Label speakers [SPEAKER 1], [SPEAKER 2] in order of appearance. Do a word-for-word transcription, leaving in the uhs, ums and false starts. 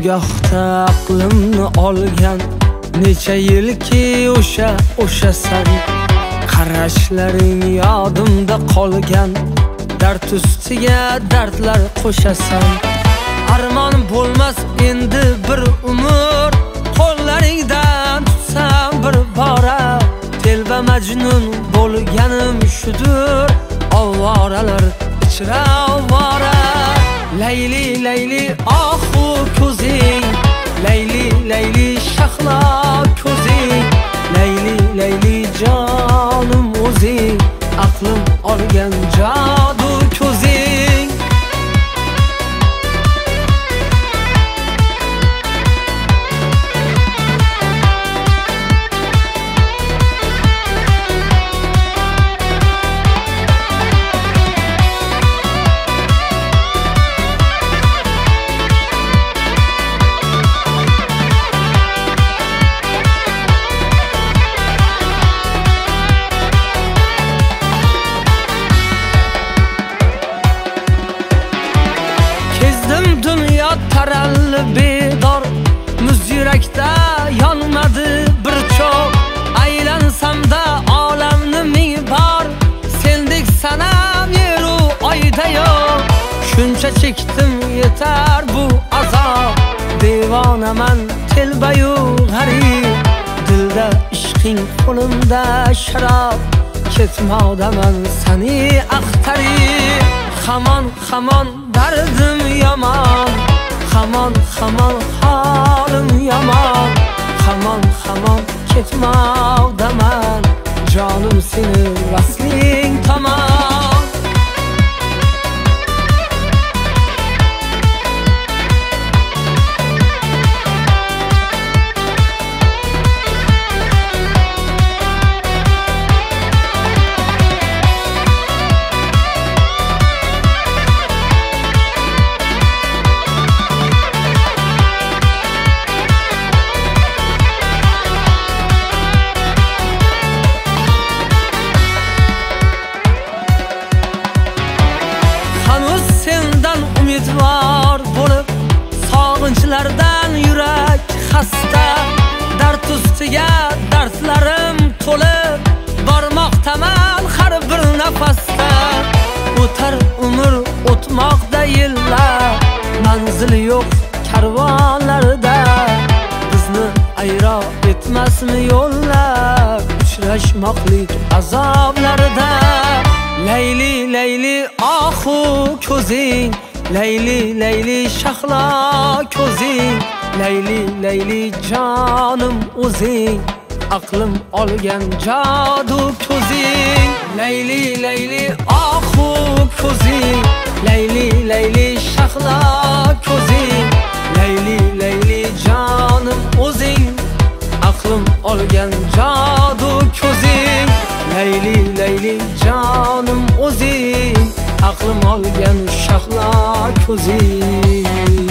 [SPEAKER 1] nigohda aqlimni olgan, necha yilki o'sha o'shasan. Qarashlaring yodimda qolgan, dard ustiga dardlar qo'shasan. Armon bo'lmas endi bir umr, qo'llaringdan tutsam bir bora. Telba majnun bo'lganim shudur, ovoralar ichra ovora. Layli layli ohu ko'zing, layli layli shahlo ko'zing, layli layli jonim o'zing, aqlim olgan jadu ko'zing. Dünya taralli bedor, muz yurakda yonmadi bir cho'q. Aylansamda olamni ming bor, sendek sanam yeru oyda yo'q. Shuncha chekdim yetar bu azob, devonaman telbayu g'arib. Dilda ishqing qo'limda sharob, ketmoqdaman seni axtarib. Hamon hamon dardim yomon, hamon hamon holim yomon. Hamon hamon ketmoqdaman, jonim seni vasling tomon. Umidvor bo'lib, sog'inchlardan yurak xasta. Dard ustiga dardlarim to'lib, bormoqdaman har bir nafasda. O'tar umr o'tmoqda yillar, manzil yo'q karvonlarda. Bizni ayro etmasmi yo'llar, uchrashmoqlik azoblarda. Layli layli ohu ko'zing, layli layli shahlo ko'zing, layli layli jonim o'zing, aqlim olgan jadu ko'zing. Layli layli ohu ko'zing, layli layli shahlo ko'zing, layli layli jonim o'zing, aqlim olgan jadu ko'zing. Layli layli jonim o'zing, aqlim olgan shahlo ko'zing.